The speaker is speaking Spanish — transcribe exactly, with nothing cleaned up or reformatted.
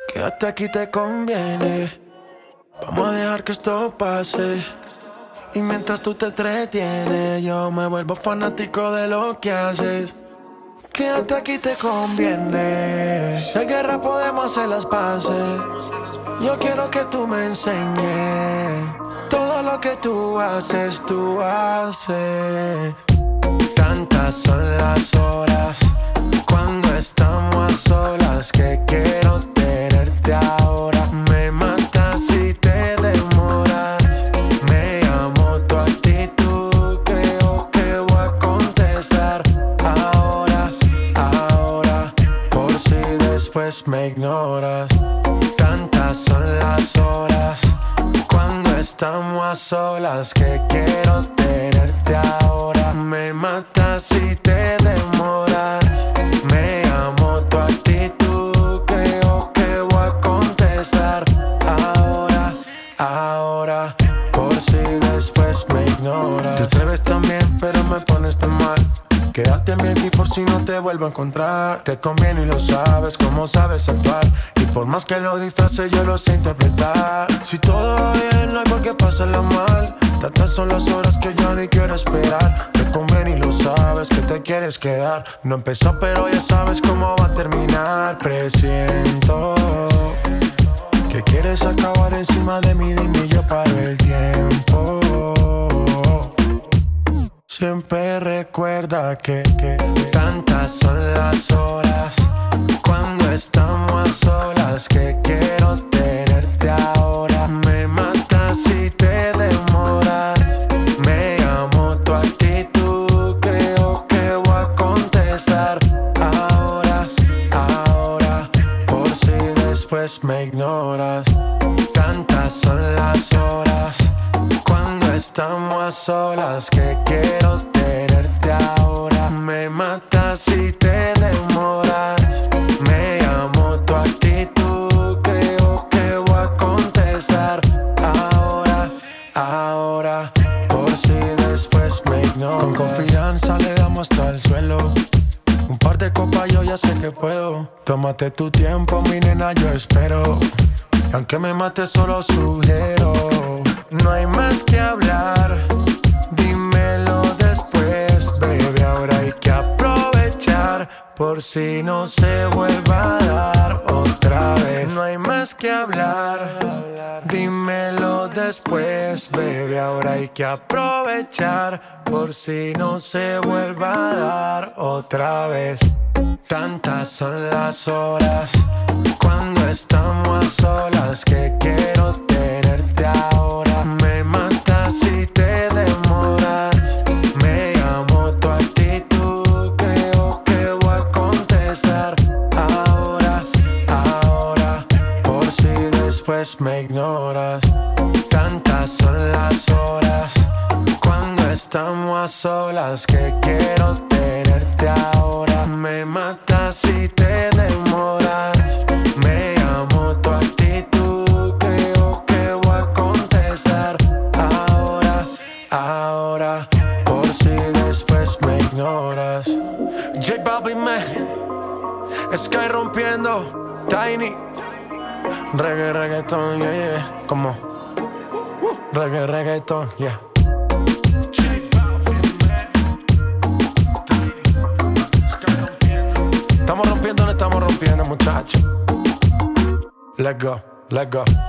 Quédate aquí, te conviene. Vamos a dejar que esto pase. Y mientras tú te entretienes, yo me vuelvo fanático de lo que haces. Quédate aquí, te conviene. Si hay guerra podemos hacer las paces. Yo quiero que tú me enseñes todo lo que tú haces, tú haces. Tantas son las horas cuando estamos a solas que quiero tenerte ahora. Me matas si te demoras. Me amo tu actitud, creo que voy a contestar ahora, ahora, por si después me ignoras. Tantas son las horas cuando estamos a solas que quiero tenerte ahora. Me matas si te demoras. Me amo tu actitud, creo que voy a contestar ahora, ahora, por si después me ignoras. Tú te ves tan bien, pero me pones tan mal. Quédate bien aquí por si no te vuelvo a encontrar. Te conviene y lo sabes, como sabes actuar. Y por más que lo disfraces, yo lo sé interpretar. Si todo va bien, no hay por qué pasarla mal. Tantas son las horas que ya ni quiero esperar. Te conviene y lo sabes, que te quieres quedar. No empezó, pero ya sabes cómo va a terminar. Presiento que quieres acabar encima de mí, dime y yo paro el tiempo. Siempre recuerda que, que tantas son las horas cuando estamos a solas que quiero tenerte ahora. Me matas si te demoras. Me amo tu actitud, creo que voy a contestar ahora, ahora, por si después me ignoras. Tantas son las horas cuando estamos a solas que quiero tenerte ahora. Me matas si te demoras. Me amo tu actitud, creo que voy a contestar ahora, ahora, por si después me ignoras. Con confianza le damos hasta el suelo. Un par de copas yo ya sé que puedo. Tómate tu tiempo, mi nena, yo espero. Y aunque me mate solo sugiero. No hay más que hablar, dímelo después, baby. Ahora hay que aprovechar por si no se vuelva a dar otra vez. No hay más que hablar, dímelo después, baby. Ahora hay que aprovechar por si no se vuelva a dar otra vez. Tantas son las horas cuando estamos a solas que quiero tenerte ahora. Me matas si te demoras. Me amo tu actitud, creo que voy a contestar ahora, ahora, por si después me ignoras. Tantas son las horas cuando estamos a solas que quiero tenerte ahora. Me matas si te demoras. Me amo tu actitud, creo que voy a contestar ahora, ahora, por si después me ignoras. J Balvin, me Sky rompiendo, Tiny, reggae, reggaeton, yeah, yeah, como uh, reggae, reggaeton, yeah. Estamos rompiendo, no estamos rompiendo, muchachos. Let's go, let's go.